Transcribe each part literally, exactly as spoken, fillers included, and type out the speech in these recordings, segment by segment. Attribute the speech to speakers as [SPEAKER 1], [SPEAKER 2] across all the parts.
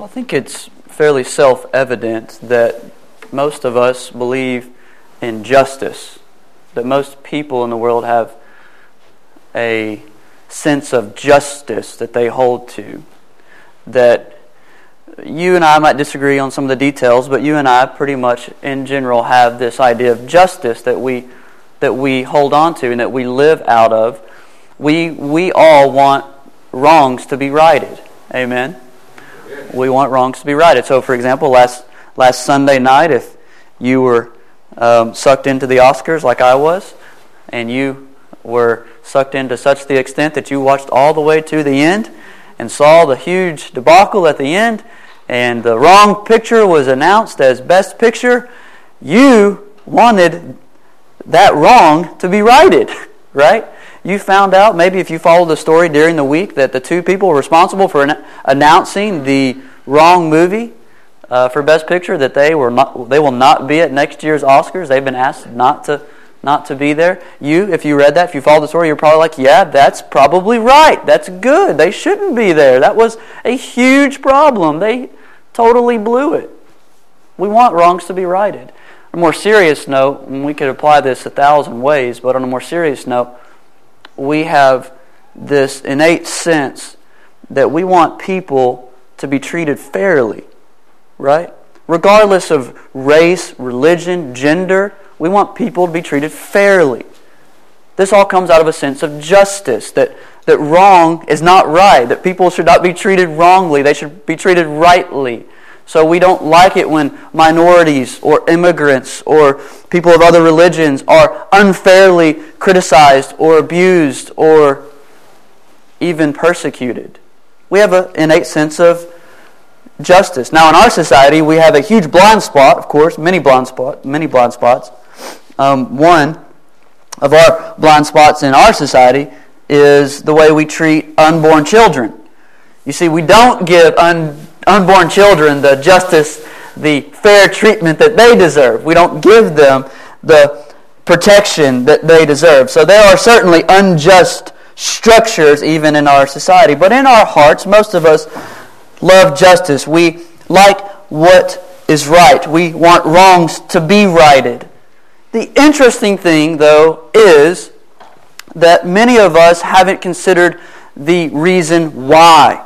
[SPEAKER 1] Well, I think it's fairly self-evident that most of us believe in justice, that most people in the world have a sense of justice that they hold to, that you and I might disagree on some of the details, but you and I pretty much in general have this idea of justice that we that we hold on to and that we live out of. We we all want wrongs to be righted. Amen. We want wrongs to be righted. So, for example, last last Sunday night, if you were um, sucked into the Oscars like I was, and you were sucked into such the extent that you watched all the way to the end and saw the huge debacle at the end, and the wrong picture was announced as Best Picture, you wanted that wrong to be righted, right? You found out, maybe if you followed the story during the week, that the two people responsible for an- announcing the wrong movie uh, for Best Picture, that they were not, they will not be at next year's Oscars. They've been asked not to not to be there. You, if you read that, if you followed the story, you're probably like, yeah, that's probably right. That's good. They shouldn't be there. That was a huge problem. They totally blew it. We want wrongs to be righted. On a more serious note, and we could apply this a thousand ways, but on a more serious note, we have this innate sense that we want people to be treated fairly, right? Regardless of race, religion, gender, we want people to be treated fairly. This all comes out of a sense of justice, that, that wrong is not right, that people should not be treated wrongly, they should be treated rightly. So we don't like it when minorities or immigrants or people of other religions are unfairly criticized or abused or even persecuted. We have an innate sense of justice. Now in our society we have a huge blind spot, of course, many blind spot, many blind spots. Um, one of our blind spots in our society is the way we treat unborn children. You see, we don't give un, unborn children the justice, the fair treatment that they deserve. We don't give them the protection that they deserve. So there are certainly unjust structures even in our society. But in our hearts, most of us love justice. We like what is right. We want wrongs to be righted. The interesting thing, though, is that many of us haven't considered the reason why.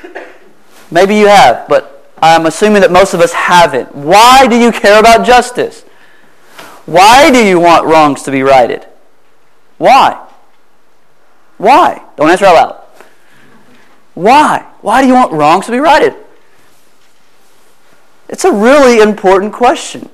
[SPEAKER 1] Maybe you have, but I'm assuming that most of us haven't. Why do you care about justice? Why do you want wrongs to be righted? Why? Why? Don't answer out loud. Why? Why do you want wrongs to be righted? It's a really important question.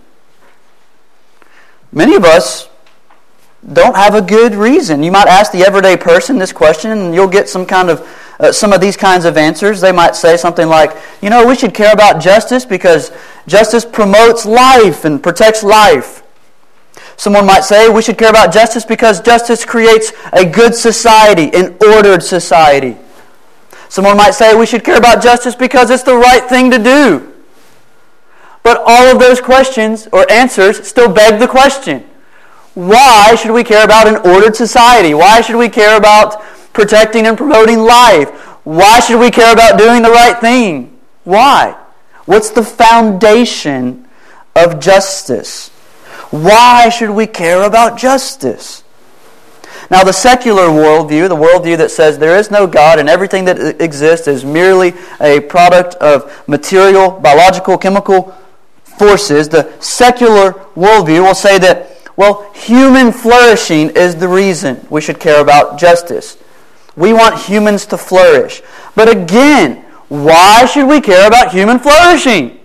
[SPEAKER 1] Many of us don't have a good reason. You might ask the everyday person this question and you'll get some kind of uh, some of these kinds of answers. They might say something like, you know, we should care about justice because justice promotes life and protects life. Someone might say we should care about justice because justice creates a good society, an ordered society. Someone might say we should care about justice because it's the right thing to do. But all of those questions or answers still beg the question. Why should we care about an ordered society? Why should we care about protecting and promoting life? Why should we care about doing the right thing? Why? What's the foundation of justice? Why should we care about justice? Now, the secular worldview, the worldview that says there is no God and everything that exists is merely a product of material, biological, chemical forces, the secular worldview will say that, well, human flourishing is the reason we should care about justice. We want humans to flourish. But again, why should we care about human flourishing?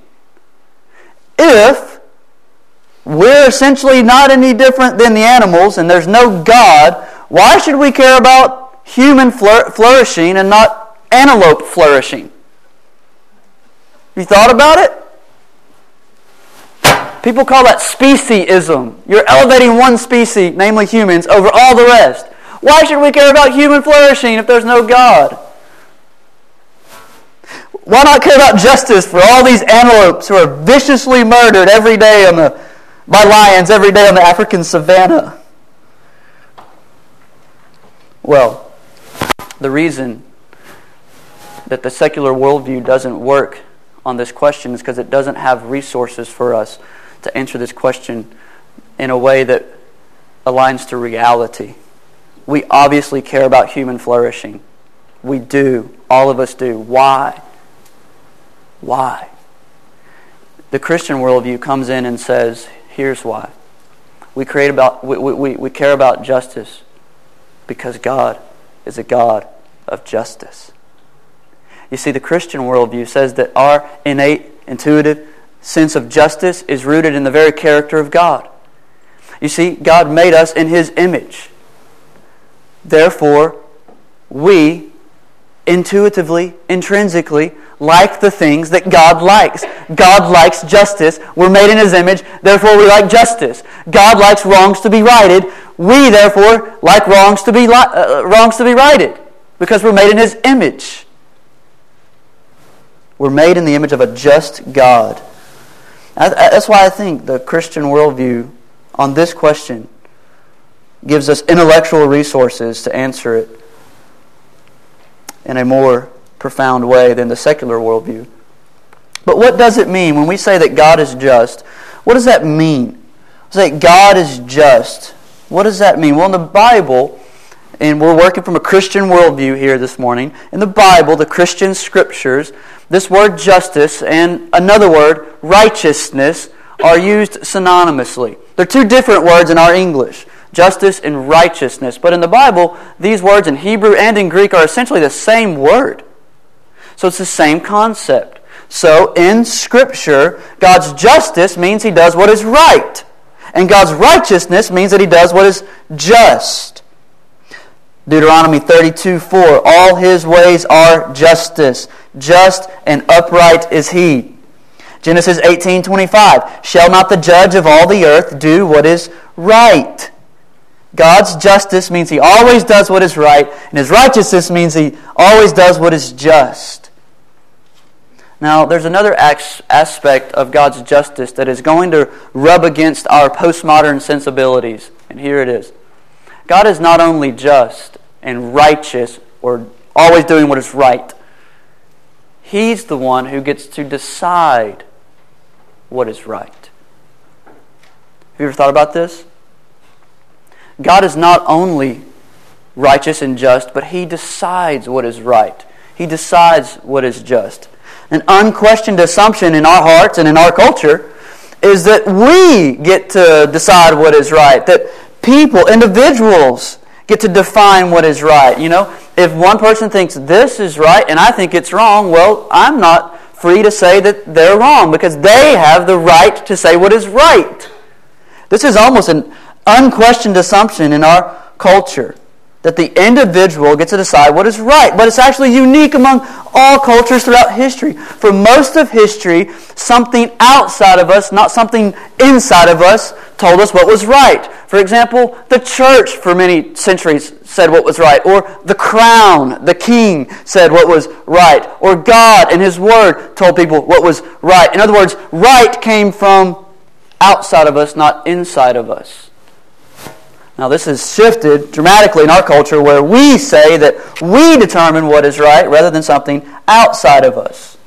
[SPEAKER 1] If we're essentially not any different than the animals and there's no God, why should we care about human flourishing and not antelope flourishing? You thought about it? People call that speciesism. You're elevating one species, namely humans, over all the rest. Why should we care about human flourishing if there's no God? Why not care about justice for all these antelopes who are viciously murdered every day on the, by lions every day on the African savannah? Well, the reason that the secular worldview doesn't work on this question is because it doesn't have resources for us to answer this question in a way that aligns to reality. We obviously care about human flourishing. We do. All of us do. Why? Why? The Christian worldview comes in and says, here's why. We create about we, we, we care about justice because God is a God of justice. You see, the Christian worldview says that our innate, intuitive sense of justice is rooted in the very character of God. You see, God made us in His image. Therefore, we intuitively, intrinsically, like the things that God likes. God likes justice. We're made in His image, therefore we like justice. God likes wrongs to be righted. We, therefore, like wrongs to be li- uh, wrongs to be righted because we're made in His image. We're made in the image of a just God. That's why I think the Christian worldview on this question gives us intellectual resources to answer it in a more profound way than the secular worldview. But what does it mean when we say that God is just? What does that mean? Say God is just. What does that mean? Well, in the Bible, and we're working from a Christian worldview here this morning, in the Bible, the Christian scriptures, this word justice and another word, righteousness, are used synonymously. They're two different words in our English, justice and righteousness. But in the Bible, these words in Hebrew and in Greek are essentially the same word. So it's the same concept. So in Scripture, God's justice means He does what is right. And God's righteousness means that He does what is just. Deuteronomy thirty-two four, all His ways are justice. Just and upright is He. Genesis eighteen twenty-five, shall not the judge of all the earth do what is right? God's justice means He always does what is right, and His righteousness means He always does what is just. Now, there's another aspect of God's justice that is going to rub against our postmodern sensibilities, and here it is. God is not only just and righteous or always doing what is right. He's the one who gets to decide what is right. Have you ever thought about this? God is not only righteous and just, but He decides what is right. He decides what is just. An unquestioned assumption in our hearts and in our culture is that we get to decide what is right. That people, individuals, get to define what is right. You know, if one person thinks this is right and I think it's wrong, well, I'm not free to say that they're wrong because they have the right to say what is right. This is almost an unquestioned assumption in our culture, that the individual gets to decide what is right. But it's actually unique among all cultures throughout history. For most of history, something outside of us, not something inside of us, told us what was right. For example, the church for many centuries said what was right. Or the crown, the king, said what was right. Or God and His Word told people what was right. In other words, right came from outside of us, not inside of us. Now this has shifted dramatically in our culture where we say that we determine what is right rather than something outside of us.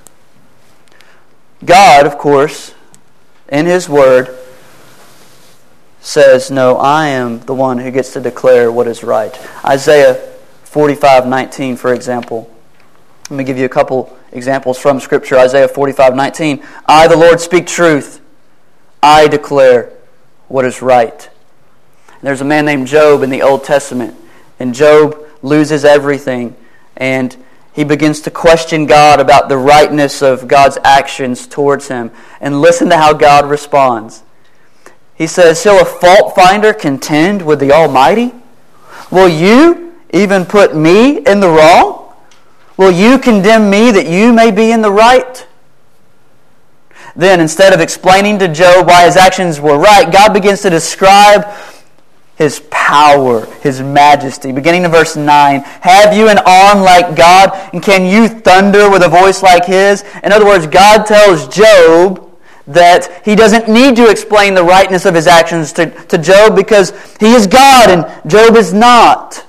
[SPEAKER 1] God, of course, in His Word, says, no, I am the one who gets to declare what is right. Isaiah forty-five nineteen, for example. Let me give you a couple examples from Scripture. Isaiah forty-five nineteen. I, the Lord, speak truth. I declare what is right. There's a man named Job in the Old Testament, and Job loses everything, and he begins to question God about the rightness of God's actions towards him. And listen to how God responds. He says, shall a fault finder contend with the Almighty? Will you even put me in the wrong? Will you condemn me that you may be in the right? Then, instead of explaining to Job why his actions were right, God begins to describe His power, His majesty. Beginning in verse nine, have you an arm like God, and can you thunder with a voice like His? In other words, God tells Job that he doesn't need to explain the rightness of his actions to, to Job because he is God and Job is not.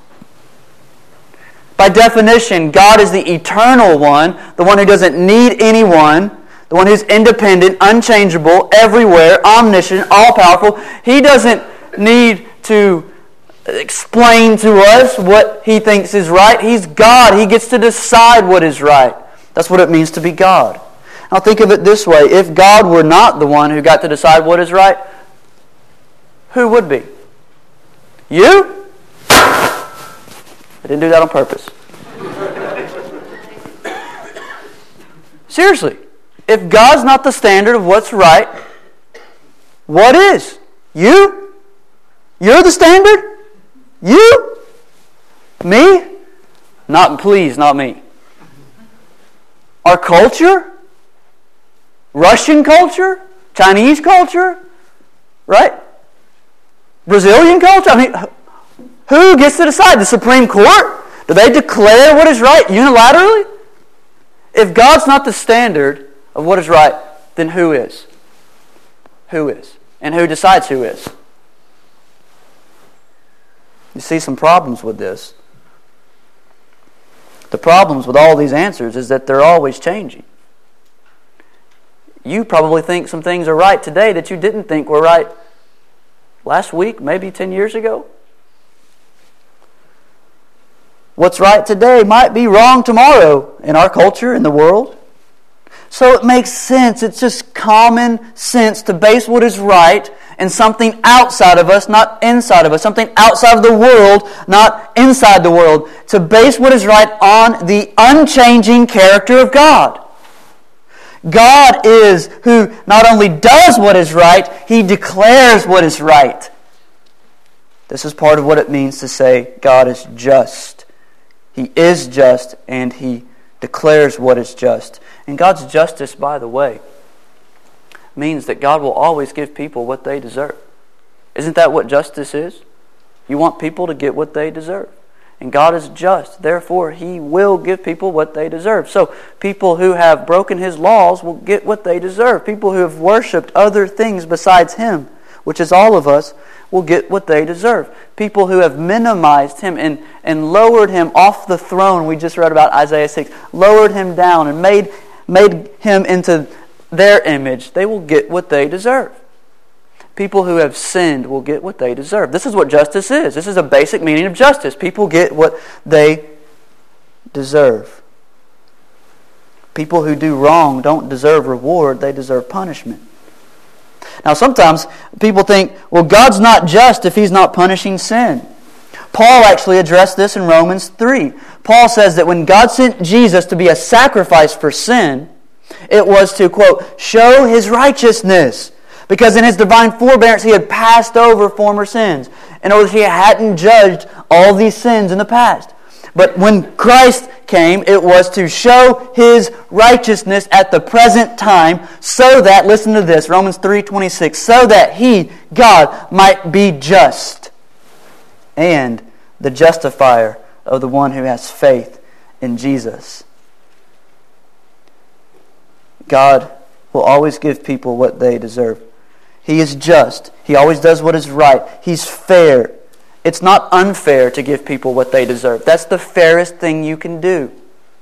[SPEAKER 1] By definition, God is the eternal one, the one who doesn't need anyone the one who's independent, unchangeable, everywhere, omniscient, all-powerful. He doesn't need to explain to us what He thinks is right. He's God. He gets to decide what is right. That's what it means to be God. Now think of it this way. If God were not the one who got to decide what is right, who would be? You? I didn't do that on purpose. Seriously. If God's not the standard of what's right, what is? You? You're the standard? You? Me? Not, please, not me. Our culture? Russian culture? Chinese culture? Right? Brazilian culture? I mean, who gets to decide? The Supreme Court? Do they declare what is right unilaterally? If God's not the standard of what is right, then who is? Who is? And who decides who is? You see some problems with this. The problems with all these answers is that they're always changing. You probably think some things are right today that you didn't think were right last week, maybe ten years ago. What's right today might be wrong tomorrow in our culture, in the world. So it makes sense. It's just common sense to base what is right in something outside of us, not inside of us. Something outside of the world, not inside the world. To base what is right on the unchanging character of God. God is who not only does what is right, He declares what is right. This is part of what it means to say God is just. He is just and He declares what is just. And God's justice, by the way, means that God will always give people what they deserve. Isn't that what justice is? You want people to get what they deserve. And God is just. Therefore, He will give people what they deserve. So, people who have broken His laws will get what they deserve. People who have worshipped other things besides Him, which is all of us, will get what they deserve. People who have minimized Him and, and lowered Him off the throne, we just read about Isaiah six, lowered Him down and made, made Him into their image, they will get what they deserve. People who have sinned will get what they deserve. This is what justice is. This is a basic meaning of justice. People get what they deserve. People who do wrong don't deserve reward, they deserve punishment. Now sometimes people think, well, God's not just if He's not punishing sin. Paul actually addressed this in Romans three. Paul says that when God sent Jesus to be a sacrifice for sin, it was to, quote, show His righteousness. Because in His divine forbearance He had passed over former sins. In order that He hadn't judged all these sins in the past. But when Christ came, it was to show His righteousness at the present time, so that, listen to this, Romans three twenty-six, so that He, God, might be just and the justifier of the one who has faith in Jesus. God will always give people what they deserve. He is just. He always does what is right. He's fair. It's not unfair to give people what they deserve. That's the fairest thing you can do.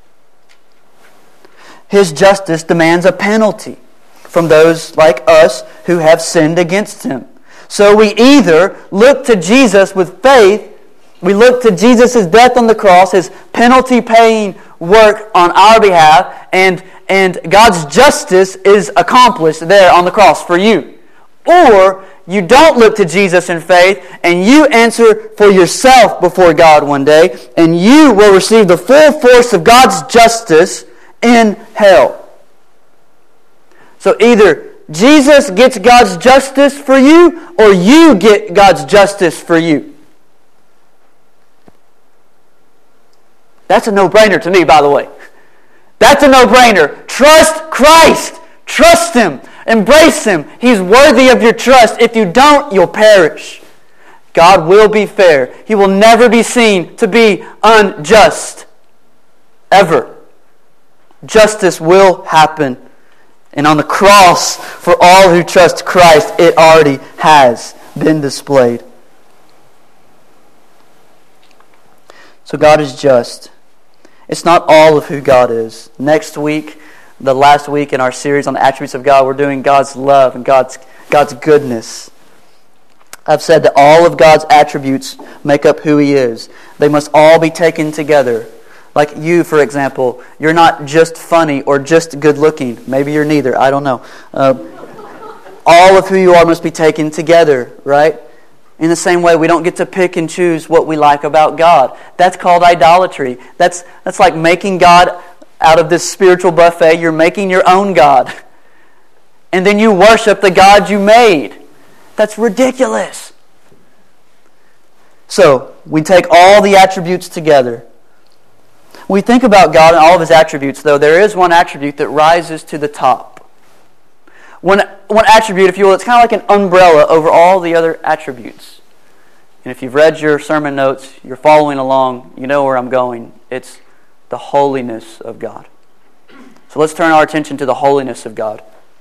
[SPEAKER 1] His justice demands a penalty from those like us who have sinned against Him. So we either look to Jesus with faith, we look to Jesus' death on the cross, His penalty-paying work on our behalf, and, and God's justice is accomplished there on the cross for you. Or you don't look to Jesus in faith and you answer for yourself before God one day, and you will receive the full force of God's justice in hell. So either Jesus gets God's justice for you, or you get God's justice for you. That's a no-brainer to me, by the way. That's a no-brainer. Trust Christ. Trust Him. Embrace Him. He's worthy of your trust. If you don't, you'll perish. God will be fair. He will never be seen to be unjust. Ever. Justice will happen. And on the cross, for all who trust Christ, it already has been displayed. So God is just. It's not all of who God is. Next week, the last week in our series on the attributes of God, we're doing God's love and God's God's goodness. I've said that all of God's attributes make up who He is. They must all be taken together. Like you, for example, you're not just funny or just good looking. Maybe you're neither. I don't know. Uh, all of who you are must be taken together, right? In the same way, we don't get to pick and choose what we like about God. That's called idolatry. That's that's like making God out of this spiritual buffet. You're making your own God. And then you worship the God you made. That's ridiculous. So, we take all the attributes together. When we think about God and all of His attributes, though, there is one attribute that rises to the top. One, one attribute, if you will, it's kind of like an umbrella over all the other attributes. And if you've read your sermon notes, you're following along, you know where I'm going. It's the holiness of God. So let's turn our attention to the holiness of God.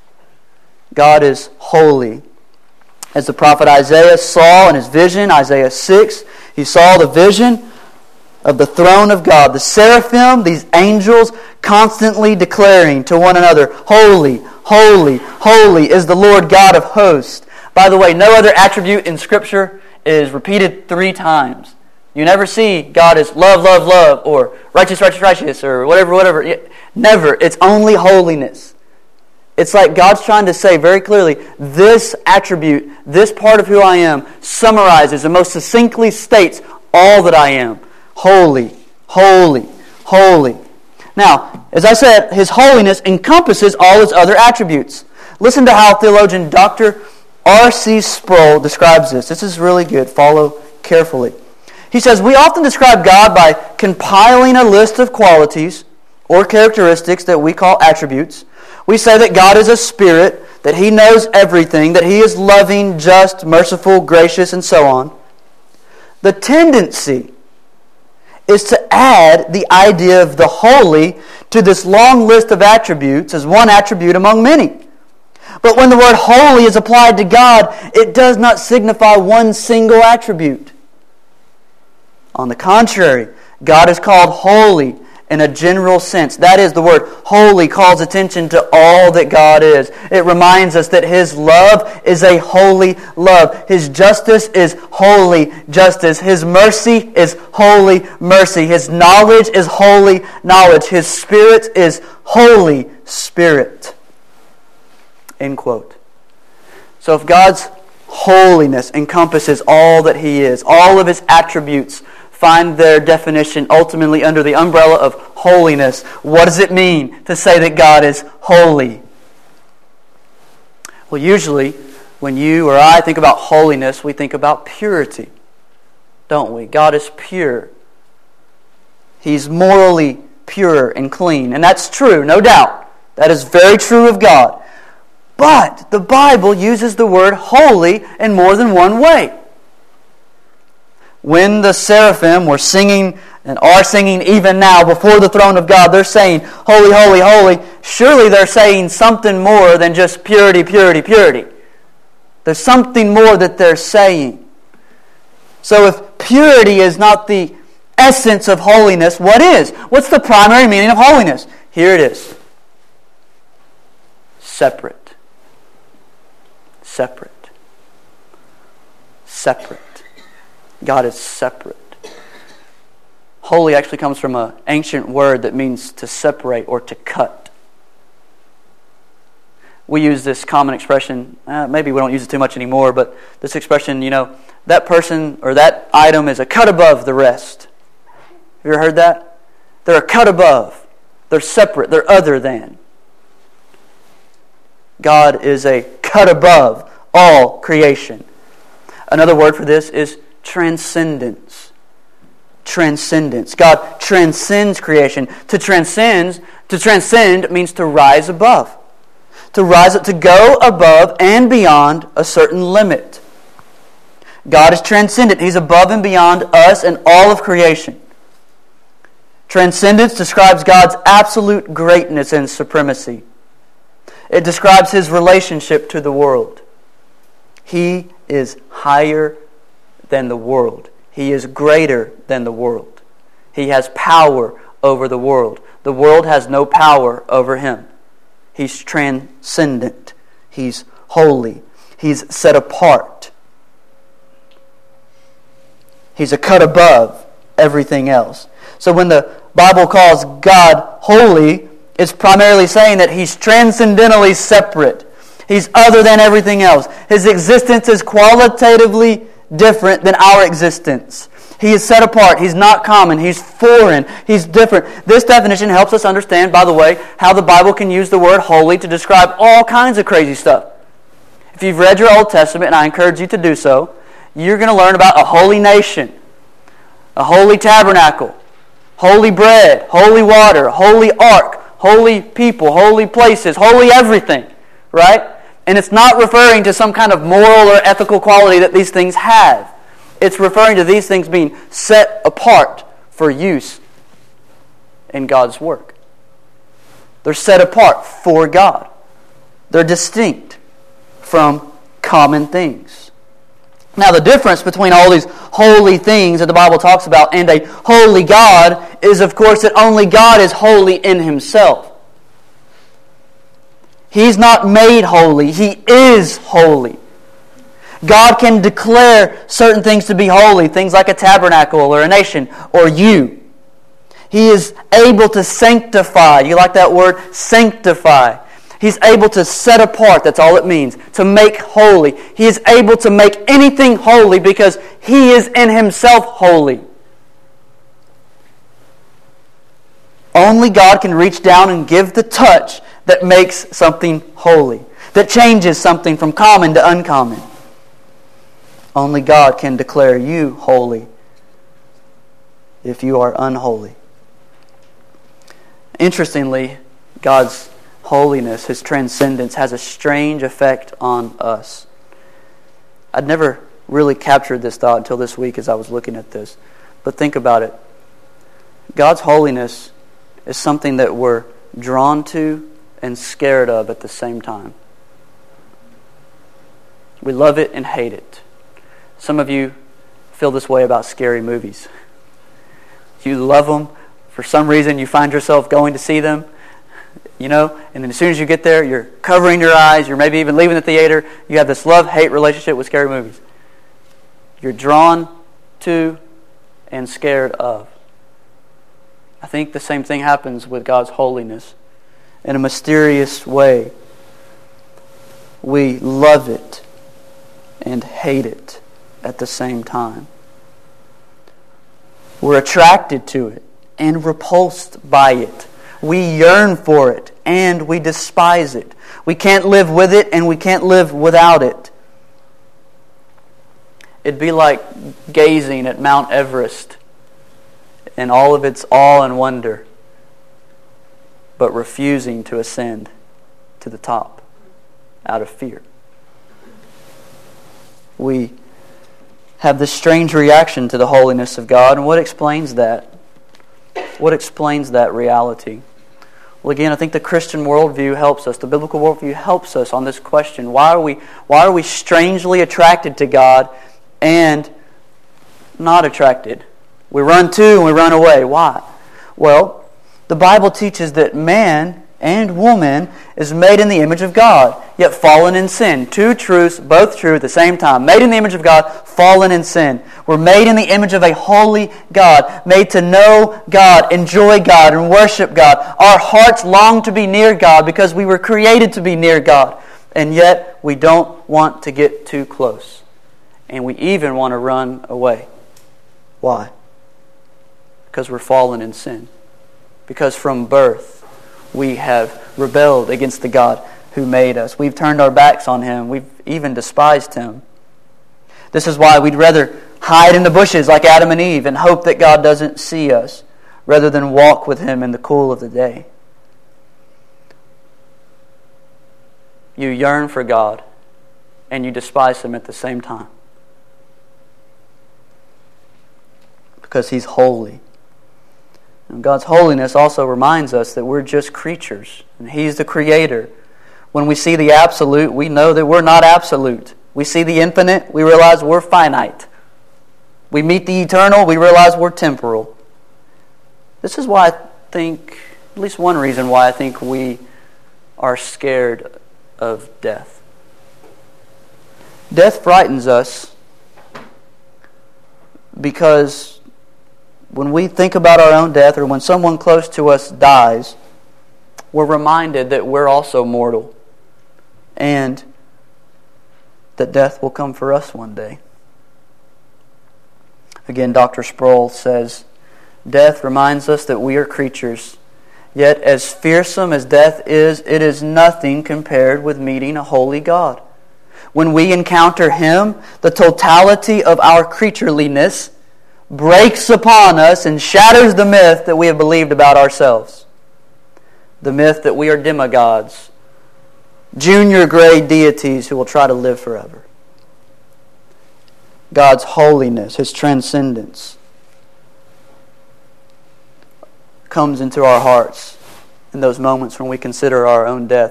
[SPEAKER 1] God is holy. As the prophet Isaiah saw in his vision, Isaiah six, he saw the vision of the throne of God. The seraphim, these angels, constantly declaring to one another, Holy, holy, holy is the Lord God of hosts. By the way, no other attribute in Scripture is repeated three times. You never see God as love, love, love, or righteous, righteous, righteous, or whatever, whatever. Never. It's only holiness. It's like God's trying to say very clearly, this attribute, this part of who I am, summarizes and most succinctly states all that I am. Holy, holy, holy. Now, as I said, His holiness encompasses all His other attributes. Listen to how theologian Doctor R C Sproul describes this. This is really good. Follow carefully. He says, we often describe God by compiling a list of qualities or characteristics that we call attributes. We say that God is a spirit, that He knows everything, that He is loving, just, merciful, gracious, and so on. The tendency is to add the idea of the holy to this long list of attributes as one attribute among many. But when the word holy is applied to God, it does not signify one single attribute. On the contrary, God is called holy in a general sense. That is, the word holy calls attention to all that God is. It reminds us that His love is a holy love. His justice is holy justice. His mercy is holy mercy. His knowledge is holy knowledge. His Spirit is Holy Spirit. End quote. So if God's holiness encompasses all that He is, all of His attributes find their definition ultimately under the umbrella of holiness, what does it mean to say that God is holy? Well, usually when you or I think about holiness, we think about purity, don't we? God is pure. He's morally pure and clean. And that's true, no doubt. That is very true of God. But the Bible uses the word holy in more than one way. When the seraphim were singing and are singing even now before the throne of God, they're saying, holy, holy, holy. Surely they're saying something more than just purity, purity, purity. There's something more that they're saying. So if purity is not the essence of holiness, what is? What's the primary meaning of holiness? Here it is. Separate. Separate. Separate. God is separate. Holy actually comes from an ancient word that means to separate or to cut. We use this common expression, uh, maybe we don't use it too much anymore, but this expression, you know, that person or that item is a cut above the rest. Have you ever heard that? They're a cut above. They're separate. They're other than. God is a cut above all creation. Another word for this is transcendence. Transcendence. God transcends creation. To transcend, to transcend means to rise above. To rise up, to go above and beyond a certain limit. God is transcendent. He's above and beyond us and all of creation. Transcendence describes God's absolute greatness and supremacy. It describes His relationship to the world. He is higher than the world. He is greater than the world. He has power over the world. The world has no power over Him. He's transcendent. He's holy. He's set apart. He's a cut above everything else. So when the Bible calls God holy, it's primarily saying that He's transcendentally separate. He's other than everything else. His existence is qualitatively different than our existence. He is set apart. He's not common. He's foreign. He's different. This definition helps us understand, by the way, how the Bible can use the word holy to describe all kinds of crazy stuff. If you've read your Old Testament, and I encourage you to do so, you're going to learn about a holy nation, a holy tabernacle, holy bread, holy water, holy ark, holy people, holy places, holy everything, right? And it's not referring to some kind of moral or ethical quality that these things have. It's referring to these things being set apart for use in God's work. They're set apart for God. They're distinct from common things. Now, the difference between all these holy things that the Bible talks about and a holy God is, of course, that only God is holy in Himself. He's not made holy. He is holy. God can declare certain things to be holy, things like a tabernacle or a nation or you. He is able to sanctify. You like that word? Sanctify. He's able to set apart. That's all it means. To make holy. He is able to make anything holy because He is in Himself holy. Only God can reach down and give the touch that makes something holy, that changes something from common to uncommon. Only God can declare you holy if you are unholy. Interestingly, God's holiness, His transcendence, has a strange effect on us. I'd never really captured this thought until this week as I was looking at this. But think about it. God's holiness is something that we're drawn to and scared of at the same time. We love it and hate it. Some of you feel this way about scary movies. You love them. For some reason, you find yourself going to see them. You know, and then as soon as you get there, you're covering your eyes. You're maybe even leaving the theater. You have this love-hate relationship with scary movies. You're drawn to and scared of. I think the same thing happens with God's holiness. In a mysterious way, we love it and hate it at the same time. We're attracted to it and repulsed by it. We yearn for it and we despise it. We can't live with it and we can't live without it. It'd be like gazing at Mount Everest in all of its awe and wonder, but refusing to ascend to the top out of fear. We have this strange reaction to the holiness of God. And what explains that? What explains that reality? Well, again, I think the Christian worldview helps us. The biblical worldview helps us on this question. Why are we, why are we strangely attracted to God and not attracted? We run to and we run away. Why? Well, the Bible teaches that man and woman is made in the image of God, yet fallen in sin. Two truths, both true at the same time. Made in the image of God, fallen in sin. We're made in the image of a holy God, made to know God, enjoy God, and worship God. Our hearts long to be near God because we were created to be near God. And yet, we don't want to get too close. And we even want to run away. Why? Because we're fallen in sin. Because from birth, we have rebelled against the God who made us. We've turned our backs on Him. We've even despised Him. This is why we'd rather hide in the bushes like Adam and Eve and hope that God doesn't see us rather than walk with Him in the cool of the day. You yearn for God and you despise Him at the same time. Because He's holy. And God's holiness also reminds us that we're just creatures, and He's the Creator. When we see the absolute, we know that we're not absolute. We see the infinite, we realize we're finite. We meet the eternal, we realize we're temporal. This is why I think, at least one reason why I think we are scared of death. Death frightens us because when we think about our own death, or when someone close to us dies, we're reminded that we're also mortal and that death will come for us one day. Again, Doctor Sproul says, death reminds us that we are creatures. Yet as fearsome as death is, it is nothing compared with meeting a holy God. When we encounter Him, the totality of our creatureliness breaks upon us and shatters the myth that we have believed about ourselves. The myth that we are demigods, junior grade deities who will try to live forever. God's holiness, His transcendence, comes into our hearts in those moments when we consider our own death,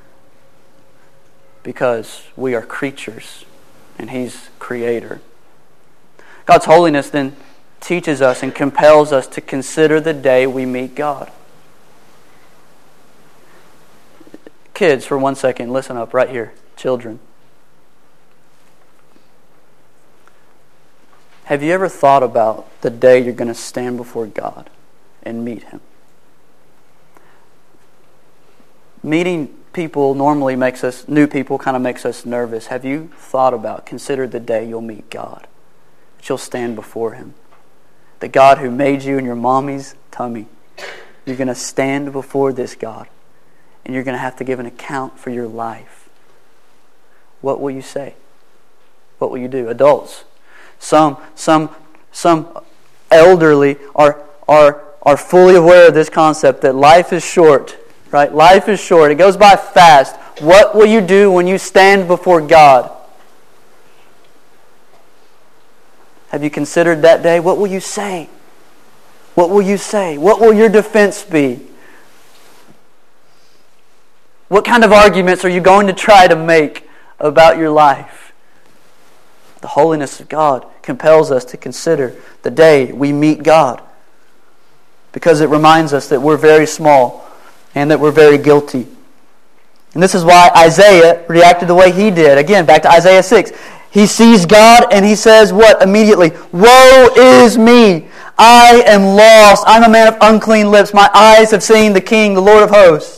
[SPEAKER 1] because we are creatures and He's Creator. God's holiness then teaches us and compels us to consider the day we meet God. Kids, for one second, listen up right here. Children. Have you ever thought about the day you're going to stand before God and meet Him? Meeting people normally makes us, new people kind of makes us nervous. Have you thought about, considered the day you'll meet God? That you'll stand before Him. The God who made you in your mommy's tummy. You're going to stand before this God. And you're going to have to give an account for your life. What will you say? What will you do? Adults. Some some some elderly are are are fully aware of this concept that life is short. Right? Life is short. It goes by fast. What will you do when you stand before God? Have you considered that day? What will you say? What will you say? What will your defense be? What kind of arguments are you going to try to make about your life? The holiness of God compels us to consider the day we meet God, because it reminds us that we're very small and that we're very guilty. And this is why Isaiah reacted the way he did. Again, back to Isaiah six. He sees God and he says what? Immediately, "Woe is me! I am lost. I'm a man of unclean lips. My eyes have seen the King, the Lord of hosts."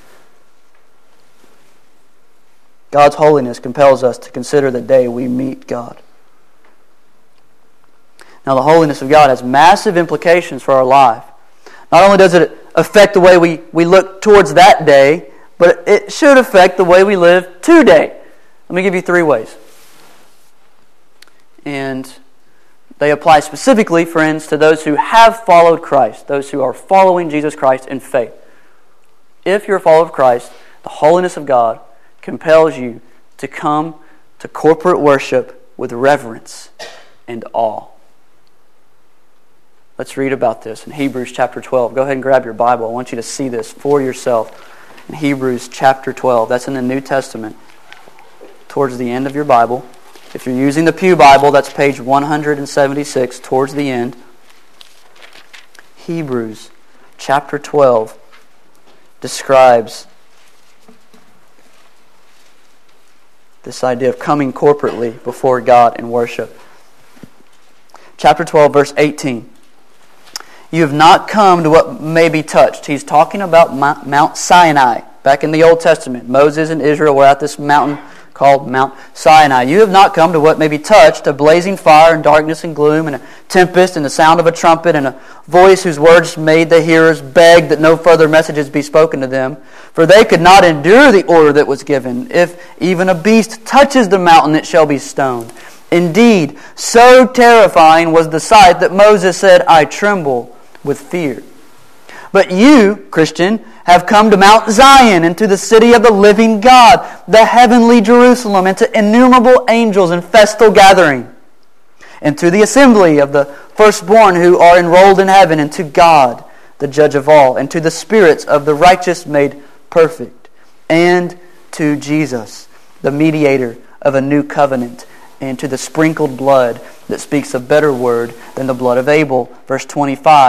[SPEAKER 1] God's holiness compels us to consider the day we meet God. Now, the holiness of God has massive implications for our life. Not only does it affect the way we, we look towards that day, but it should affect the way we live today. Let me give you three ways. And they apply specifically, friends, to those who have followed Christ, those who are following Jesus Christ in faith. If you're a follower of Christ, the holiness of God compels you to come to corporate worship with reverence and awe. Let's read about this in Hebrews chapter twelve. Go ahead and grab your Bible. I want you to see this for yourself. In Hebrews chapter twelve, that's in the New Testament, towards the end of your Bible. If you're using the Pew Bible, that's page one seventy-six, towards the end. Hebrews chapter twelve describes this idea of coming corporately before God in worship. Chapter twelve, verse eighteen. You have not come to what may be touched. He's talking about Mount Sinai. Back in the Old Testament, Moses and Israel were at this mountain called Mount Sinai. You have not come to what may be touched, a blazing fire and darkness and gloom and a tempest and the sound of a trumpet and a voice whose words made the hearers beg that no further messages be spoken to them. For they could not endure the order that was given. If even a beast touches the mountain, it shall be stoned. Indeed, so terrifying was the sight that Moses said, I tremble with fear. But you, Christian, have come to Mount Zion and to the city of the living God, the heavenly Jerusalem, and to innumerable angels in festal gathering, and to the assembly of the firstborn who are enrolled in heaven, and to God, the judge of all, and to the spirits of the righteous made perfect, and to Jesus, the mediator of a new covenant, and to the sprinkled blood that speaks a better word than the blood of Abel. Verse twenty-five.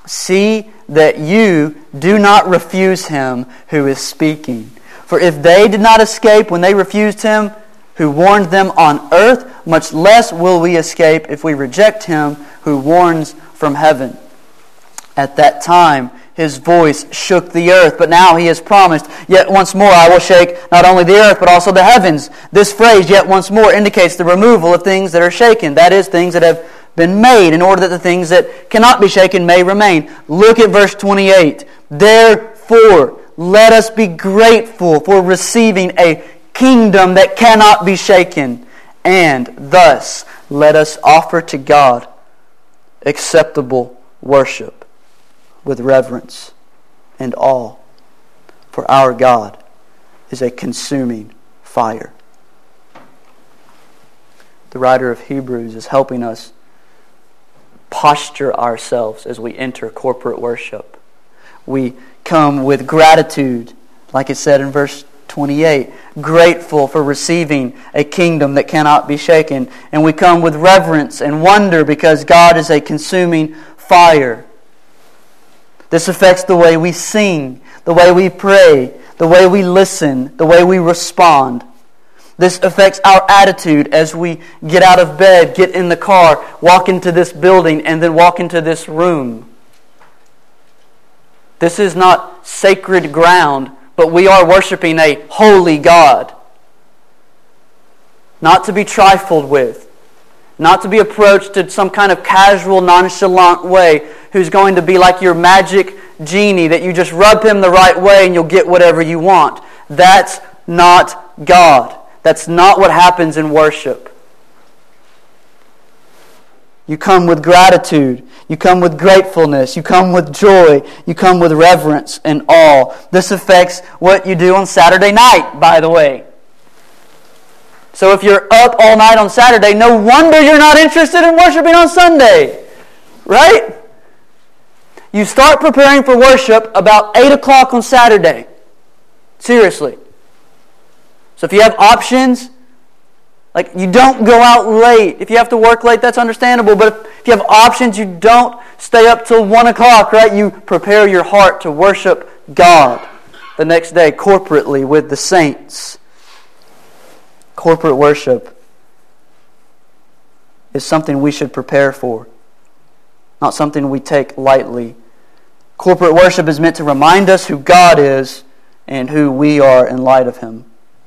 [SPEAKER 1] See that you do not refuse him who is speaking. For if they did not escape when they refused him who warned them on earth, much less will we escape if we reject him who warns from heaven. At that time his voice shook the earth, but now he has promised, yet once more I will shake not only the earth but also the heavens. This phrase, yet once more, indicates the removal of things that are shaken, that is, things that have been made, in order that the things that cannot be shaken may remain. Look at verse twenty-eight. Therefore, let us be grateful for receiving a kingdom that cannot be shaken, and thus let us offer to God acceptable worship with reverence and awe, for our God is a consuming fire. The writer of Hebrews is helping us posture ourselves as we enter corporate worship. We come with gratitude, like it said in verse twenty-eight, grateful for receiving a kingdom that cannot be shaken. And we come with reverence and wonder because God is a consuming fire. This affects the way we sing, the way we pray, the way we listen, the way we respond. This affects our attitude as we get out of bed, get in the car, walk into this building, and then walk into this room. This is not sacred ground, but we are worshiping a holy God. Not to be trifled with. Not to be approached in some kind of casual, nonchalant way, who's going to be like your magic genie that you just rub him the right way and you'll get whatever you want. That's not God. That's not what happens in worship. You come with gratitude. You come with gratefulness. You come with joy. You come with reverence and awe. This affects what you do on Saturday night, by the way. So if you're up all night on Saturday, no wonder you're not interested in worshiping on Sunday. Right? You start preparing for worship about eight o'clock on Saturday. Seriously. So if you have options, like you don't go out late. If you have to work late, that's understandable. But if you have options, you don't stay up till one o'clock, right? You prepare your heart to worship God the next day corporately with the saints. Corporate worship is something we should prepare for, not something we take lightly. Corporate worship is meant to remind us who God is and who we are in light of Him.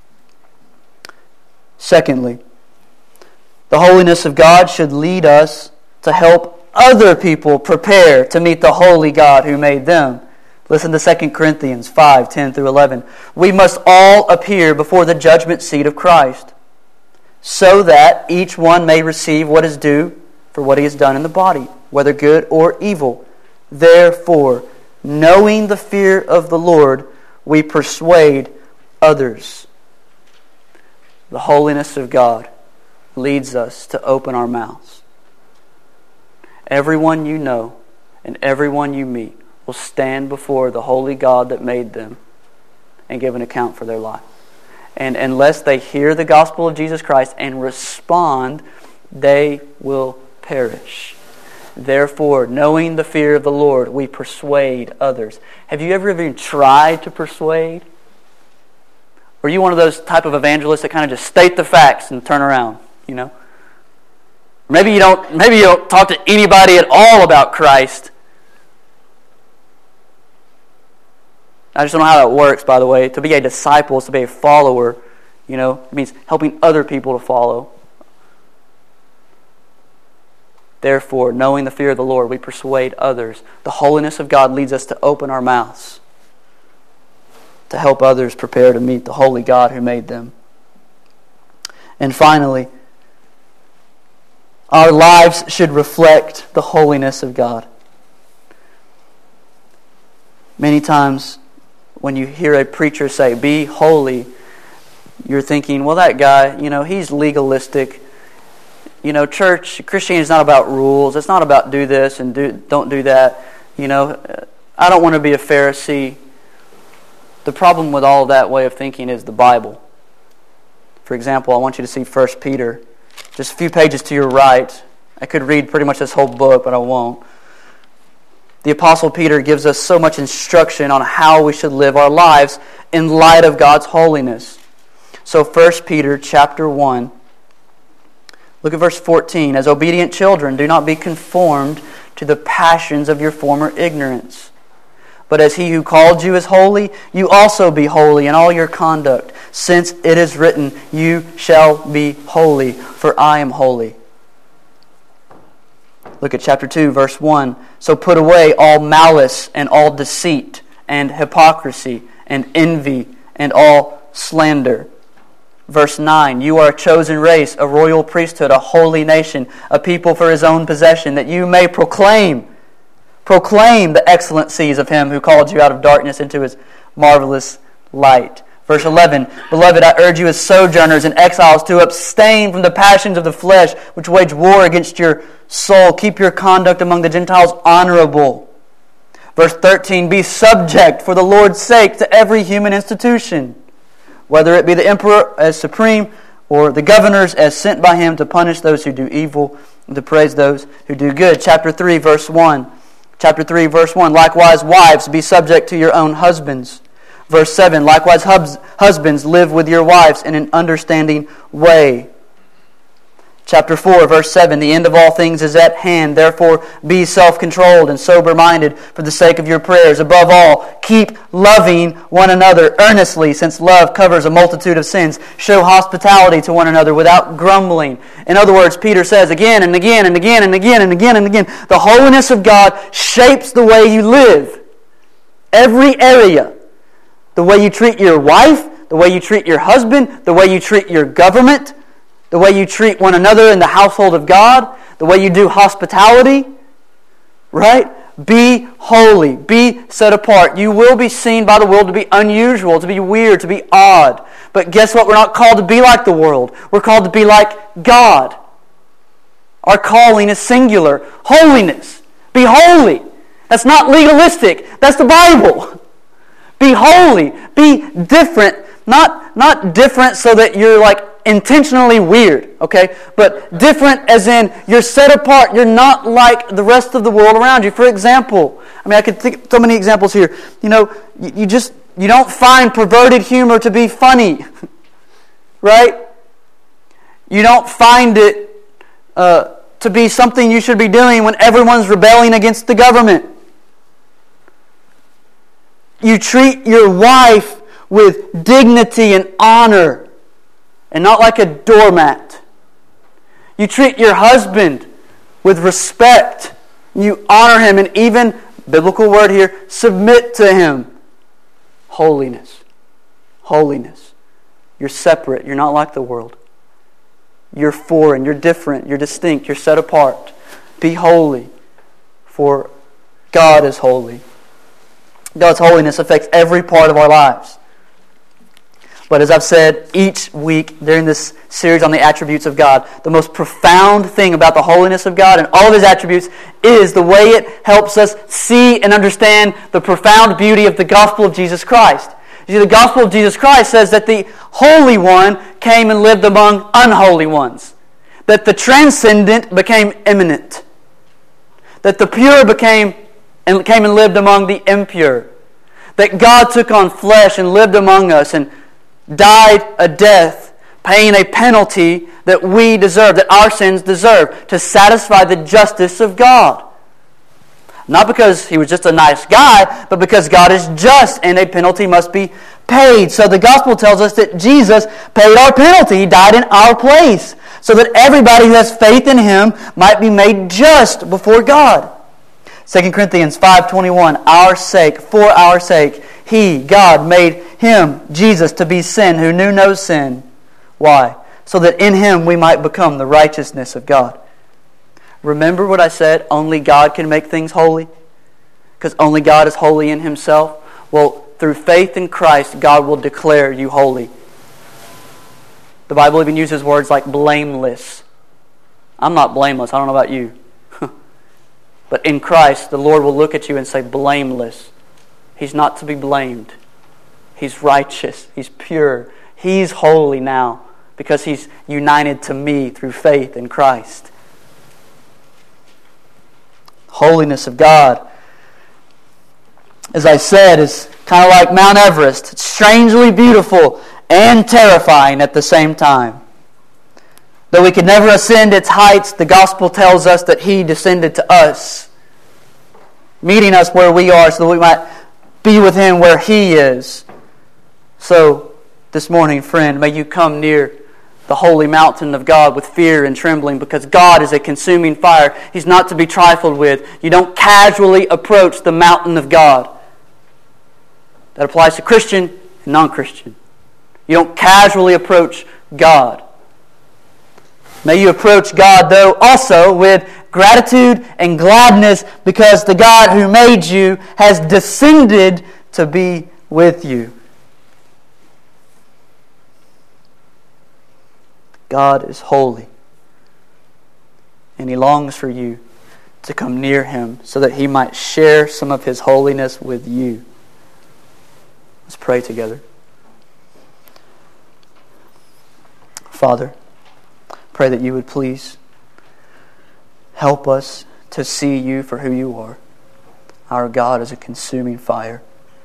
[SPEAKER 1] Secondly, the holiness of God should lead us to help other people prepare to meet the holy God who made them. Listen to Second Corinthians five, ten through eleven. We must all appear before the judgment seat of Christ, so that each one may receive what is due for what he has done in the body, whether good or evil. Therefore, knowing the fear of the Lord, we persuade others. The holiness of God leads us to open our mouths. Everyone you know and everyone you meet will stand before the holy God that made them and give an account for their life. And unless they hear the gospel of Jesus Christ and respond, they will perish. Therefore, knowing the fear of the Lord, we persuade others. Have you ever even tried to persuade? Or are you one of those type of evangelists that kind of just state the facts and turn around, you know? Maybe you don't, maybe you don't talk to anybody at all about Christ. I just don't know how that works, by the way. To be a disciple is to be a follower. You know, it means helping other people to follow. Therefore, knowing the fear of the Lord, we persuade others. The holiness of God leads us to open our mouths to help others prepare to meet the holy God who made them. And finally, our lives should reflect the holiness of God. Many times, when you hear a preacher say, "Be holy," you're thinking, well, that guy, you know, he's legalistic. You know, church, Christianity is not about rules. It's not about do this and do don't do that. You know, I don't want to be a Pharisee. The problem with all that way of thinking is the Bible. For example, I want you to see First Peter. Just a few pages to your right. I could read pretty much this whole book, but I won't. the Apostle Peter gives us so much instruction on how we should live our lives in light of God's holiness. So First Peter chapter one, look at verse fourteen. As obedient children, do not be conformed to the passions of your former ignorance. But as He who called you is holy, you also be holy in all your conduct, since it is written, you shall be holy, for I am holy. Look at chapter two, verse one. So put away all malice and all deceit and hypocrisy and envy and all slander. Verse nine, you are a chosen race, a royal priesthood, a holy nation, a people for His own possession, that you may proclaim, proclaim the excellencies of Him who called you out of darkness into His marvelous light. Verse eleven, beloved, I urge you as sojourners and exiles to abstain from the passions of the flesh, which wage war against your soul. Keep your conduct among the Gentiles honorable. Verse thirteen, be subject for the Lord's sake to every human institution, whether it be the emperor as supreme or the governors as sent by him to punish those who do evil and to praise those who do good. Chapter three, verse one. Chapter three, verse one. Likewise, wives, be subject to your own husbands. Verse seven. Likewise, hubs, husbands, live with your wives in an understanding way. Chapter four, verse seven. The end of all things is at hand. Therefore, be self-controlled and sober-minded for the sake of your prayers. Above all, keep loving one another earnestly, since love covers a multitude of sins. Show hospitality to one another without grumbling. In other words, Peter says again and again and again and again and again and again, the holiness of God shapes the way you live. Every area. The way you treat your wife, the way you treat your husband, the way you treat your government, the way you treat one another in the household of God, the way you do hospitality, right? Be holy. Be set apart. You will be seen by the world to be unusual, to be weird, to be odd. But guess what? We're not called to be like the world. We're called to be like God. Our calling is singular. Holiness. Be holy. That's not legalistic. That's the Bible. Be holy. Be different. Not, not different so that you're like intentionally weird, okay? But different as in you're set apart. You're not like the rest of the world around you. For example, I mean, I could think of so many examples here. You know, you, you just, you don't find perverted humor to be funny, right? You don't find it uh, to be something you should be doing when everyone's rebelling against the government. You treat your wife with dignity and honor, and not like a doormat. You treat your husband with respect. You honor him, and even, biblical word here, submit to him. Holiness. Holiness. You're separate. You're not like the world. You're foreign. You're different. You're distinct. You're set apart. Be holy, for God is holy. God's holiness affects every part of our lives. But as I've said each week during this series on the attributes of God, the most profound thing about the holiness of God and all of His attributes is the way it helps us see and understand the profound beauty of the gospel of Jesus Christ. You see, the gospel of Jesus Christ says that the Holy One came and lived among unholy ones. That the transcendent became immanent. That the pure became and came and lived among the impure. That God took on flesh and lived among us and died a death, paying a penalty that we deserve, that our sins deserve, to satisfy the justice of God. Not because He was just a nice guy, but because God is just and a penalty must be paid. So the gospel tells us that Jesus paid our penalty. He died in our place, so that everybody who has faith in Him might be made just before God. Second Corinthians five twenty-one, our sake, for our sake, He, God, made Him, Jesus, to be sin who knew no sin. Why? So that in Him we might become the righteousness of God. Remember what I said? Only God can make things holy? Because only God is holy in Himself? Well, through faith in Christ, God will declare you holy. The Bible even uses words like blameless. I'm not blameless. I don't know about you. But in Christ, the Lord will look at you and say, blameless. He's not to be blamed. He's righteous. He's pure. He's holy now because He's united to me through faith in Christ. Holiness of God as I said, is kind of like Mount Everest. It's strangely beautiful and terrifying at the same time. Though we could never ascend its heights, the gospel tells us that He descended to us, meeting us where we are so that we might be with Him where He is. So, this morning, friend, may you come near the holy mountain of God with fear and trembling, because God is a consuming fire. He's not to be trifled with. You don't casually approach the mountain of God. That applies to Christian and non-Christian. You don't casually approach God. May you approach God, though, also with gratitude and gladness, because the God who made you has descended to be with you. God is holy, and He longs for you to come near Him so that He might share some of His holiness with you. Let's pray together. Father, pray that You would please help us to see You for who You are. Our God is a consuming fire.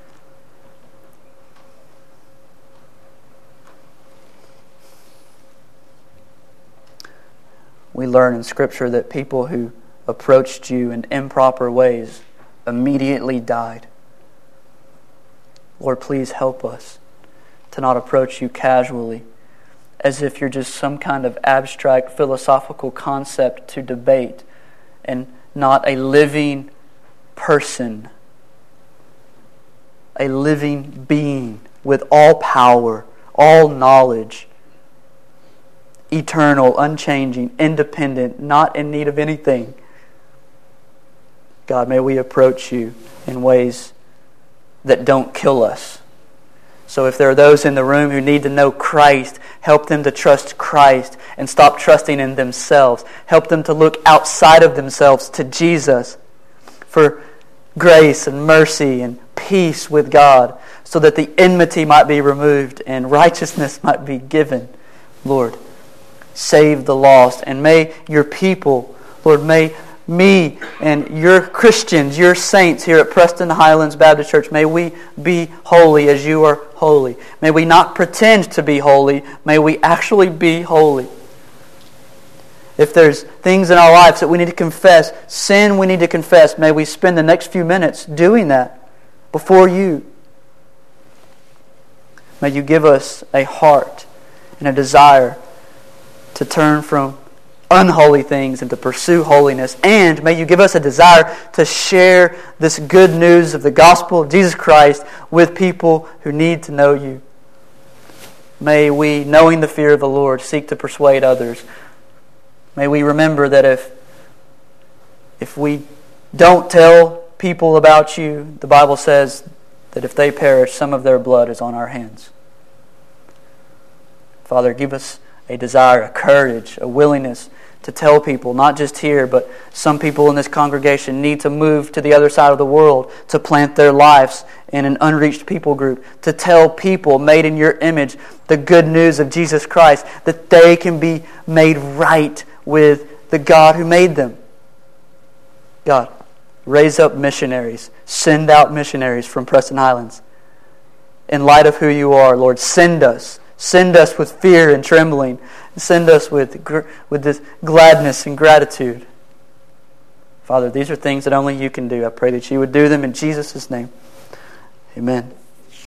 [SPEAKER 1] We learn in Scripture that people who approached You in improper ways immediately died. Lord, please help us to not approach You casually, as if You're just some kind of abstract philosophical concept to debate, and not a living person, a living being with all power, all knowledge, eternal, unchanging, independent, not in need of anything. God, may we approach You in ways that don't kill us. So if there are those in the room who need to know Christ, help them to trust Christ and stop trusting in themselves. Help them to look outside of themselves to Jesus for grace and mercy and peace with God, so that the enmity might be removed and righteousness might be given. Lord, save the lost, and may Your people, Lord, may me and Your Christians, Your saints here at Preston Highlands Baptist Church, may we be holy as You are holy. May we not pretend to be holy. May we actually be holy. If there's things in our lives that we need to confess, sin we need to confess, may we spend the next few minutes doing that before You. May You give us a heart and a desire to turn from unholy things and to pursue holiness. And may You give us a desire to share this good news of the gospel of Jesus Christ with people who need to know You. May we, knowing the fear of the Lord, seek to persuade others. May we remember that if, if we don't tell people about You, the Bible says that if they perish, some of their blood is on our hands. Father, give us a desire, a courage, a willingness to tell people, not just here, but some people in this congregation need to move to the other side of the world to plant their lives in an unreached people group, to tell people made in Your image the good news of Jesus Christ, that they can be made right with the God who made them. God, raise up missionaries. Send out missionaries from Preston Highlands. In light of who You are, Lord, send us. Send us with fear and trembling. Send us with, with this gladness and gratitude. Father, these are things that only You can do. I pray that You would do them in Jesus' name. Amen.